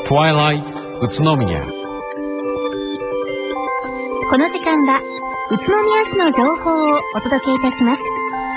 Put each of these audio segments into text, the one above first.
Twilight 宇都宮。 この時間は宇都宮市の情報をお届けいたします。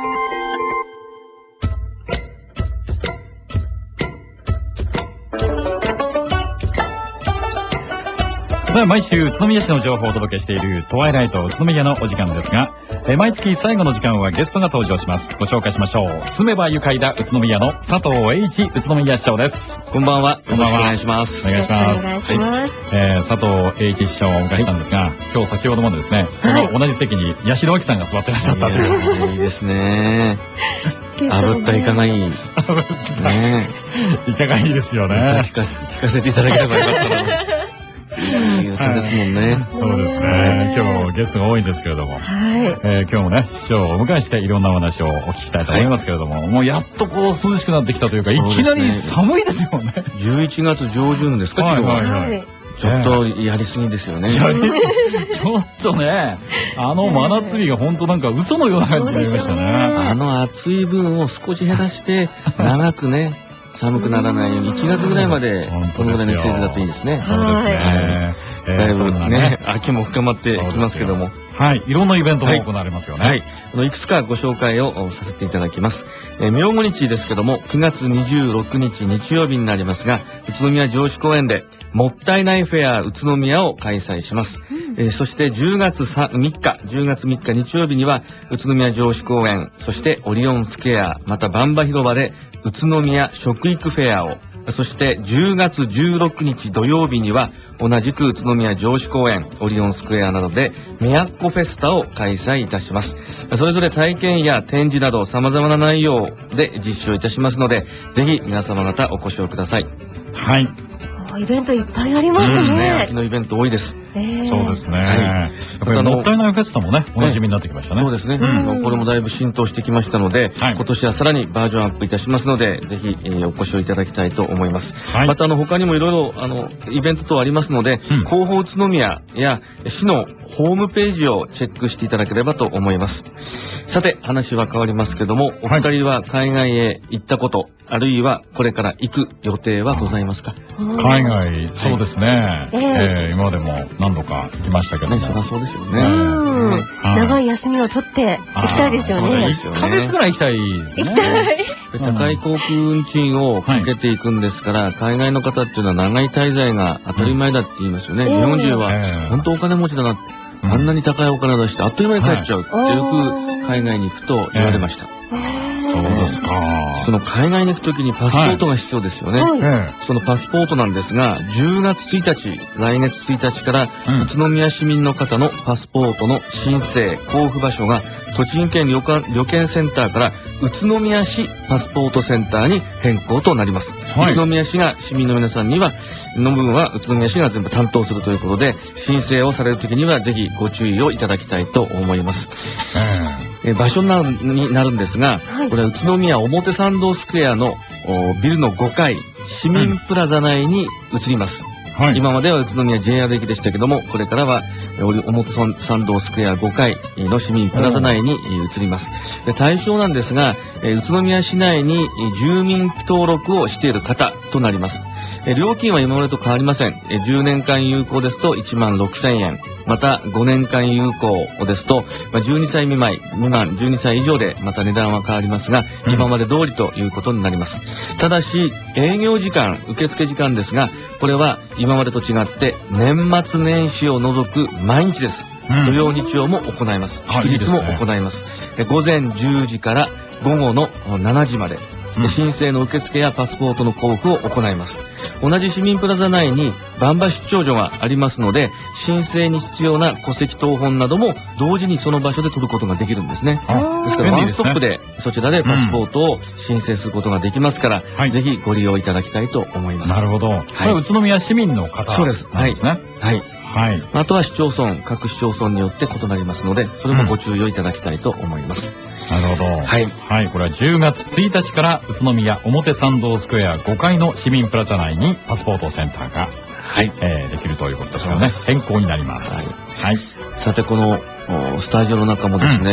さあ、毎週宇都宮市の情報をお届けしているトワイライト宇都宮のお時間ですが、毎月最後の時間はゲストが登場します。ご紹介しましょう。住めば愉快だ宇都宮の佐藤栄一宇都宮市長です。 こんばんは。 こんばんは。 お願いします。 お願いします。佐藤栄一市長をお迎えしたんですが、今日先ほどまでですね、その同じ席に八代亜紀さんが座ってらっしゃったという。 いいですね。炙ったイカがいい。ねイカがいいですよね。 聞かせていただければよかったな。いい歌ですもんね。 そうですね。今日ゲストが多いんですけれども、今日もね、市長をお迎えしていろんなお話をお聞きしたいと思いますけれども、もうやっとこう涼しくなってきたというか、いきなり寒いですよね。 11月上旬ですか、今日は。ちょっとやりすぎですよね。ちょっとね、真夏日が本当なんか嘘のような感じになりましたね。 暑い分を少し減らして、長くね、寒くならないように1月ぐらいまでこのぐらいの季節だといいですね。 そうですね。 だいぶね、秋も深まってきますけども。 はい、いろんなイベントも行われますよね。 はい。いくつかご紹介をさせていただきます。明後日ですけども、9月26日日曜日になりますが、宇都宮城址公園で、もったいないフェア宇都宮を開催します。そして10月3日日曜日には、宇都宮城址公園、そしてオリオンスクエア、また番場広場で、宇都宮食育フェアを、そして10月16日土曜日には同じく宇都宮城址公園、オリオンスクエアなどでメアッコフェスタを開催いたします。それぞれ体験や展示など様々な内容で実施をいたしますので、ぜひ皆様方お越しをください。 はい。 イベントいっぱいありますね。 秋のイベント多いです。 そうですね。やっぱりもったいないフェスタもね、おなじみになってきましたね。 そうですね。これもだいぶ浸透してきましたので、今年はさらにバージョンアップいたしますので、ぜひお越しをいただきたいと思います。また他にもいろいろイベント等ありますので、広報宇都宮や市のホームページをチェックしていただければと思います。さて、話は変わりますけども、お二人は海外へ行ったこと、あるいはこれから行く予定はございますか？ 海外、そうですね。今までも何度か行きましたけども。 そりゃそうですよね。 長い休みを取って行きたいですよね。 1ヶ月ぐらい行きたいですね。 行きたい。 高い航空運賃をかけていくんですから、海外の方っていうのは長い滞在が当たり前だって言いますよね。日本人は本当お金持ちだなって、あんなに高いお金出してあっという間に帰っちゃうってよく海外に行くと言われました。 そうですか。 その海外に行くときにパスポートが必要ですよね。そのパスポートなんですが、10月1日、来月1日から、宇都宮市民の方のパスポートの申請、交付場所が、栃木県旅券センターから宇都宮市パスポートセンターに変更となります。宇都宮市が市民の皆さんには、の部分は宇都宮市が全部担当するということで、申請をされるときにはぜひご注意をいただきたいと思います。場所になるんですが、これは宇都宮表参道スクエアのビルの5階、市民プラザ内に移ります。今までは宇都宮 JR 駅でしたけども、これからは表参道スクエア5階の市民プラザ内に移ります。対象なんですが、宇都宮市内に住民登録をしている方となります。料金は今までと変わりません。10年間有効ですと16,000円。また5年間有効ですと、12歳未満、12歳以上でまた値段は変わりますが、今まで通りということになります。ただし、営業時間、受付時間ですが、これは今までと違って年末年始を除く毎日です。土曜日曜も行います。祝日も行います。午前10時から午後の7時まで。申請の受付やパスポートの交付を行います。同じ市民プラザ内に番場出張所がありますので、申請に必要な戸籍謄本なども同時にその場所で取ることができるんですね。ですからワンストップでそちらでパスポートを申請することができますから、ぜひご利用いただきたいと思います。 なるほど。これは宇都宮市民の方なんですね。そうです。 はい。あとは市町村、各市町村によって異なりますので、それもご注意をいただきたいと思います。 なるほど。はい。これは10月1日から宇都宮表参道スクエア5階の市民プラザ内にパスポートセンターが、できるということですからね。変更になります。 さて、このスタジオの中もですね、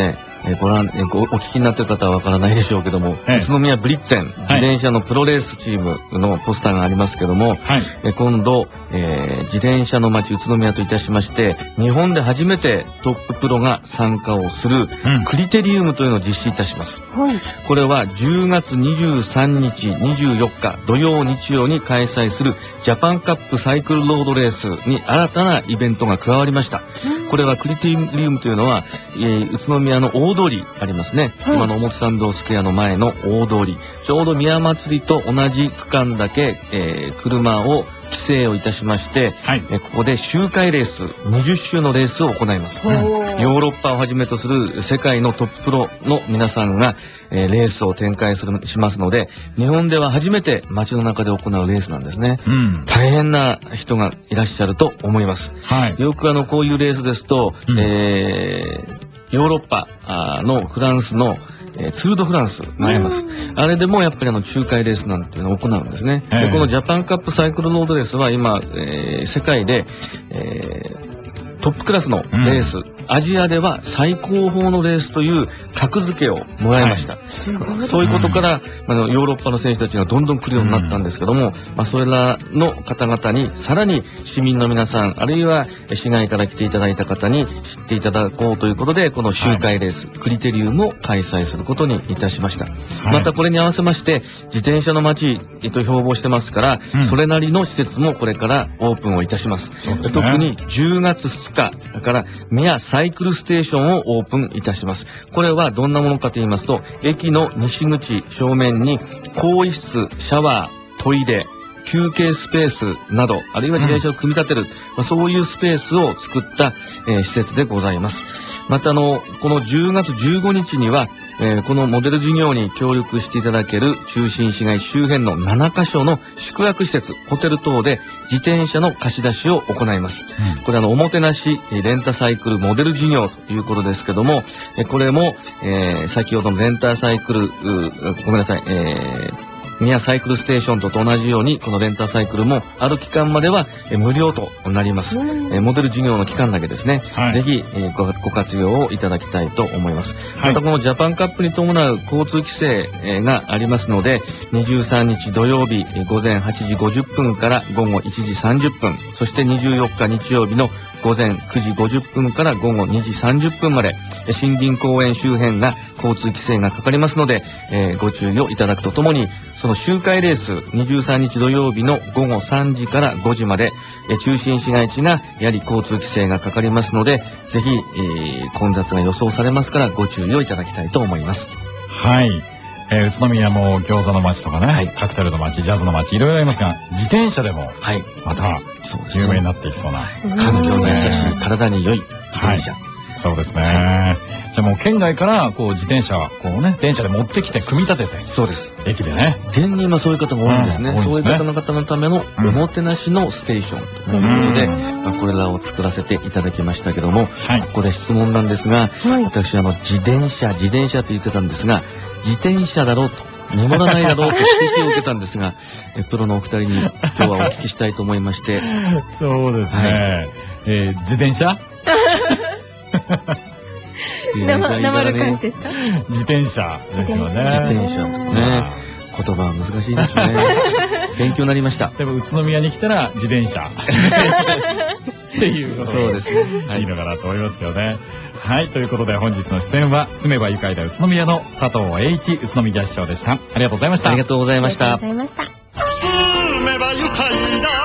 お聞きになっている方はわからないでしょうけども、宇都宮ブリッツェン、自転車のプロレースチームのポスターがありますけども、今度、自転車の街宇都宮といたしまして、日本で初めてトッププロが参加をするクリテリウムというのを実施いたします。これは10月23日、24日土曜日曜に開催するジャパンカップサイクルロードレースに新たなイベントが加わりました。これはクリテリウムというのは、宇都宮の大通りありますね。今の表参道スクエアの前の大通り。ちょうど宮祭りと同じ区間だけ、車を規制をいたしまして、ここで周回レース、20周のレースを行います。ヨーロッパをはじめとする世界のトッププロの皆さんが、レースを展開しますので、日本では初めて街の中で行うレースなんですね。大変な人がいらっしゃると思います。よくこういうレースですと、ヨーロッパのフランスのツール・ド・フランスがあります。あれでもやっぱり周回レースなんていうのを行うんですね。でこのジャパンカップサイクルロードレースは今、世界で、トップクラスのレース、アジアでは最高峰のレースという格付けをもらいました。そういうことから、ヨーロッパの選手たちがどんどん来るようになったんですけども、それらの方々にさらに市民の皆さん、あるいは市外から来ていただいた方に知っていただこうということで、この周回レース、クリテリウムを開催することにいたしました。またこれに合わせまして、自転車の街と標榜してますから、それなりの施設もこれからオープンをいたします。特に10月2日から宮サイクルステーションをオープンいたします。これはどんなものかと言いますと、駅の西口正面に更衣室、シャワー、トイレ、休憩スペースなど、あるいは自転車を組み立てる、そういうスペースを作った、施設でございます。またこの10月15日には、このモデル事業に協力していただける中心市街周辺の7カ所の宿泊施設、ホテル等で自転車の貸し出しを行います。これおもてなしレンタサイクルモデル事業ということですけども、これも、先ほどのレンタサイクル、ごめんなさい、宮サイクルステーションと同じように、このレンタサイクルもある期間までは無料となります。モデル事業の期間だけですね。ぜひご活用をいただきたいと思います。またこのジャパンカップに伴う交通規制がありますので、23日土曜日午前8時50分から午後1時30分、そして24日日曜日の午前9時50分から午後2時30分まで、森林公園周辺が交通規制がかかりますので、ご注意をいただくとともに、その周回レース、23日土曜日の午後3時から5時まで、中心市街地がやはり交通規制がかかりますので、ぜひ、混雑が予想されますからご注意をいただきたいと思います。 宇都宮も餃子の街とかね、カクテルの街、ジャズの街、いろいろありますが、自転車でも、また、有名になっていきそうな環境に優しい、体に良い自転車。 そうですね。じゃあもう県外から自転車電車で持ってきて組み立てて、 そうです。 駅でね。 現に今そういう方が多いんですね。そういう方のためのおもてなしのステーションということで、これらを作らせていただきましたけども、ここで質問なんですが、私自転車と言ってたんですが、自転車だろうと。眠らないだろうと指摘を受けたんですが、プロのお二人に今日はお聞きしたいと思いまして。 そうですね。自転車なまる感じですか？ 自転車ですよね。 自転車ですね。言葉は難しいですね。勉強になりました。 でも宇都宮に来たら自転車っていうことそうですね。 いいのかなと思いますけどね。はい、ということで本日の出演は住めば愉快だ宇都宮の佐藤栄一宇都宮市長でした。ありがとうございました。 ありがとうございました。 ありがとうございました。 住めば愉快だ